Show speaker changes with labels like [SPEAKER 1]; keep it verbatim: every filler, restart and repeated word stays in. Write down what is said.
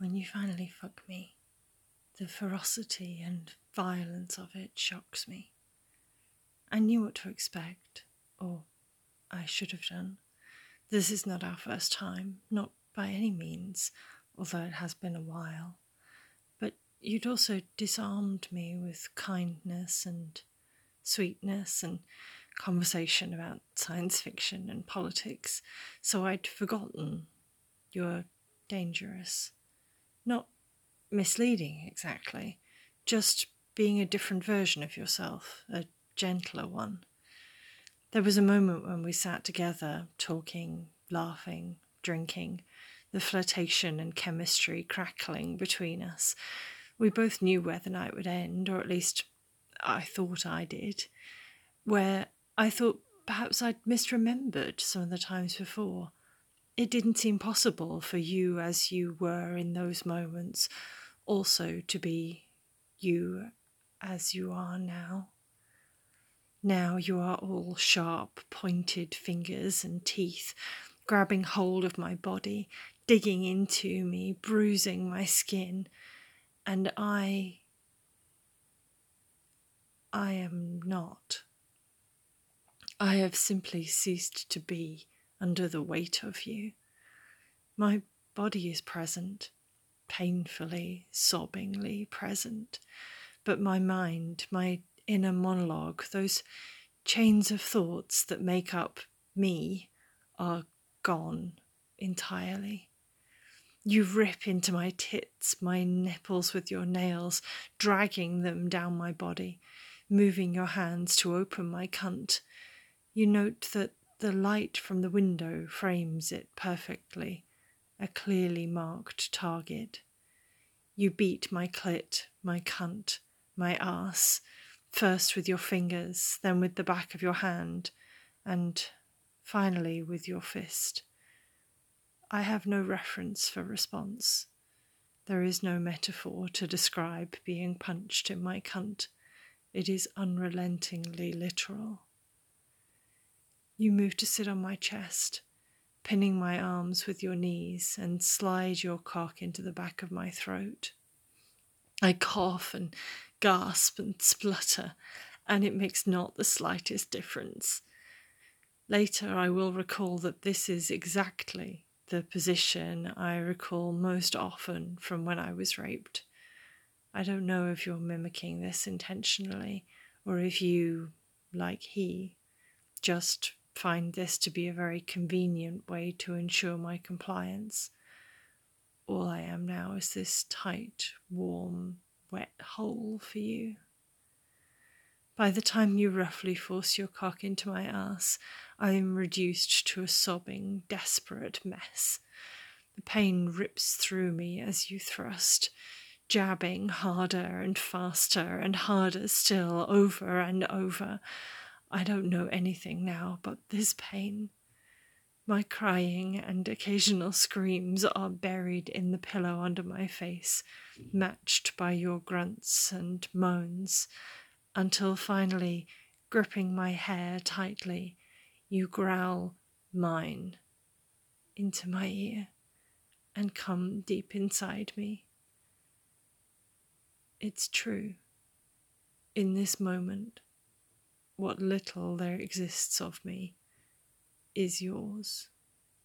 [SPEAKER 1] when you finally fuck me, the ferocity and violence of it shocks me. I knew what to expect, or I should have done. This is not our first time, not by any means, although it has been a while. But you'd also disarmed me with kindness and sweetness and conversation about science fiction and politics, so I'd forgotten you're dangerous. Not misleading exactly, just being a different version of yourself, a gentler one. There was a moment when we sat together, talking, laughing, drinking, the flirtation and chemistry crackling between us. We both knew where the night would end, or at least I thought I did, where I thought perhaps I'd misremembered some of the times before. It didn't seem possible for you as you were in those moments also to be you as you are now. Now you are all sharp, pointed fingers and teeth, grabbing hold of my body, digging into me, bruising my skin, and I... I am not. I have simply ceased to be under the weight of you. My body is present, painfully, sobbingly present, but my mind, my inner monologue, those chains of thoughts that make up me, are gone entirely. You rip into my tits, my nipples with your nails, dragging them down my body, moving your hands to open my cunt. You note that the light from the window frames it perfectly, a clearly marked target. You beat my clit, my cunt, my arse, first with your fingers, then with the back of your hand, and finally with your fist. I have no reference for response. There is no metaphor to describe being punched in my cunt. It is unrelentingly literal. You move to sit on my chest, pinning my arms with your knees, and slide your cock into the back of my throat. I cough and gasp and splutter, and it makes not the slightest difference. Later I will recall that this is exactly the position I recall most often from when I was raped. I don't know if you're mimicking this intentionally, or if you, like he, just find this to be a very convenient way to ensure my compliance. All I am now is this tight, warm, wet hole for you. By the time you roughly force your cock into my ass, I am reduced to a sobbing, desperate mess. The pain rips through me as you thrust, jabbing harder and faster and harder still, over and over. I don't know anything now but this pain. My crying and occasional screams are buried in the pillow under my face, matched by your grunts and moans, until finally, gripping my hair tightly, you growl "mine" into my ear and come deep inside me. It's true. In this moment, what little there exists of me is yours.